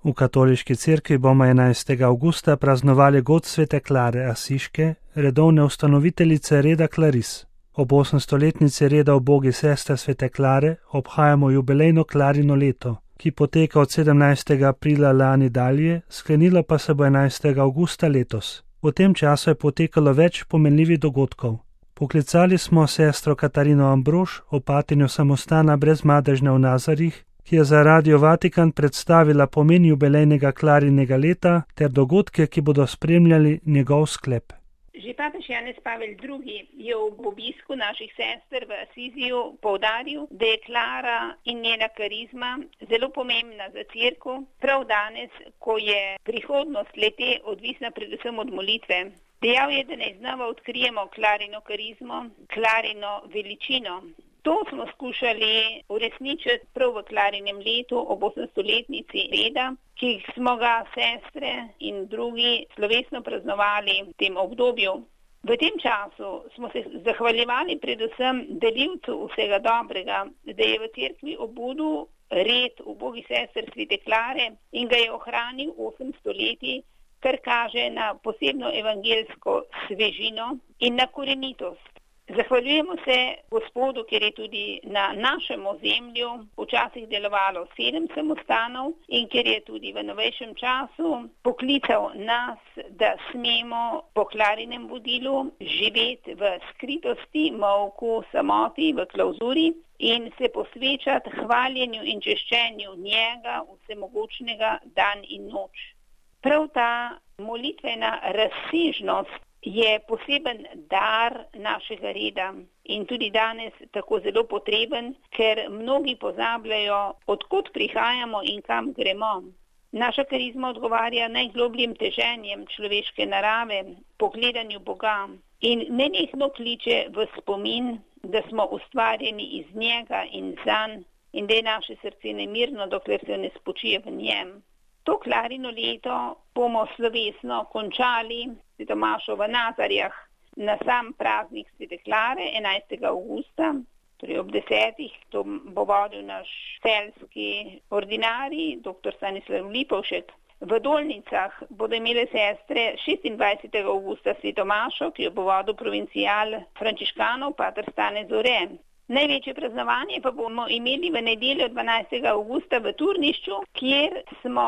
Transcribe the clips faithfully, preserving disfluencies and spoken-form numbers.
V katoliški cerkvi bomo enajstega avgusta praznovali god svete Klare Asiške, redovne ustanoviteljice reda Klaris. Ob osemstoletnici reda ubogi sestre svete Klare obhajamo jubilejno Klarino leto, ki poteka od sedemnajstega aprila lani dalje, sklenilo pa se bo enajstega avgusta letos. V tem času je potekalo več pomenljivih dogodkov. Poklicali smo sestro Katarino Ambrož, opatinjo samostana brez madežne v Nazarih, ki je za Radio Vatikan predstavila pomen jubilejnega Klarinega leta ter dogodke, ki bodo spremljali njegov sklep. Že papež Janez Pavel drugi je ob obisku naših sester v Asiziju poudaril, da je Klara in njena karizma zelo pomembna za cerkev, prav danes, ko je prihodnost lete odvisna predvsem od molitve. Dejal je, da naj znova odkrijemo Klarino karizmo, Klarino veličino. To smo skušali uresničiti prav v Klarinem letu ob osemstoletnici reda, ki smo ga sestre in drugi slovesno praznovali v tem obdobju. V tem času smo se zahvaljevali predvsem delivcu vsega dobrega, da je v cerkvi obudil red ubogih sester svete Klare in ga je ohranil osem stoletij, kar kaže na posebno evangeljsko svežino in na korenitost. Zahvaljujemo se Gospodu, ker je tudi na našem ozemlju včasih delovalo sedem samostanov in ker je tudi v novejšem času poklical nas, da smemo po Klarinem vodilu živeti v skritosti, molku, samoti, v klauzuri in se posvečati hvaljenju in češčenju njega, vsemogočnega, dan in noč. Prav ta molitvena razsežnost je poseben dar našega reda in tudi danes tako zelo potreben, ker mnogi pozabljajo, odkot prihajamo in kam gremo. Naša karizma odgovarja najglobljim teženjem človeške narave, pogledanju Boga in nenehno kliče v spomin, da smo ustvarjeni iz njega in zanj in da je naše srce nemirno, dokler se ne spočije v njem. To Klarino leto bomo slovesno končali s Tomašo v Nazarjah na sam praznik svete Klare, enajstega avgusta, torej ob desetih, to bo vodil naš celjski ordinarij, dr. Stanislav Lipovšek. V Dolnicah bodo imele sestre šestindvajsetega avgusta sveto mašo, ki jo bo vodil provincijal frančiškanov, pater Stane Zore. Največje praznovanje pa bomo imeli v nedeljo dvanajstega avgusta v Turnišču, kjer smo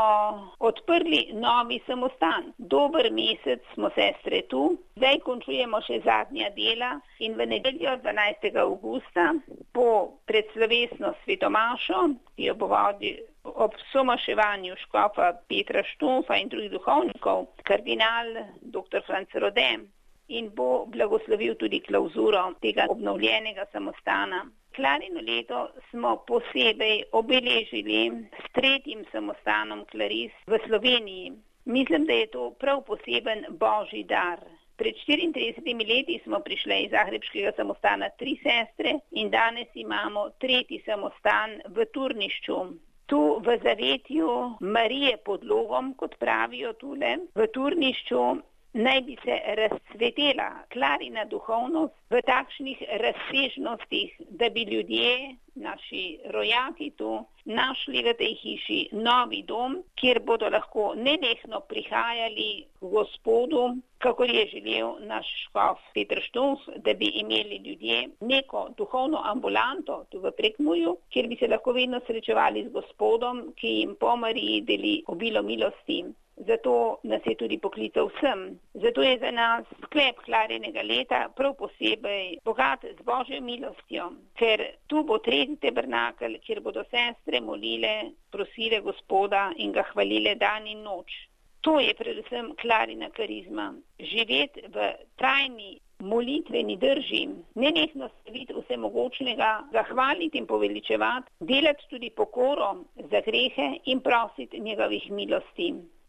odprli novi samostan. Dober mesec smo sestre tu, zdaj končujemo še zadnja dela in v nedeljo dvanajstega avgusta po predslovesno svetomašo, ki jo bo vodil ob somaševanju škofa Petra Štufa in drugih duhovnikov, kardinal dr. Franc Rode, in bo blagoslovil tudi klauzuro tega obnovljenega samostana. Klarino leto smo posebej obeležili s tretjim samostanom Klaris v Sloveniji. Mislim, da je to prav poseben božji dar. Pred štiriintridesetimi leti smo prišli iz zagrebškega samostana tri sestre in danes imamo tretji samostan v Turnišču. Tu v zavetju Marije pod Logom, kot pravijo tule, v Turnišču naj bi se razcvetela Klarina duhovnost v takšnih razsežnostih, da bi ljudje, naši rojaki tu, našli v tej hiši novi dom, kjer bodo lahko nenehno prihajali k Gospodu, kakor je želel naš škof Peter Štuf, da bi imeli ljudje neko duhovno ambulanto tu v Prekmurju, kjer bi se lahko vedno srečevali z Gospodom, ki jim po Mariji deli obilo milosti. Zato nas je tudi poklical vsem. Zato je za nas sklep Klarinega leta prav posebej bogat z Božjo milostjo, ker tu bo tretji tabernakel, kjer bodo sestre molile, prosile Gospoda in ga hvalile dan in noč. To je predvsem Klarina karizma. Živeti v trajni molitveni drži, nenehno slaviti vsemogočnega, ga hvaliti in poveličevati, delati tudi pokoro za grehe in prositi njegovih milosti.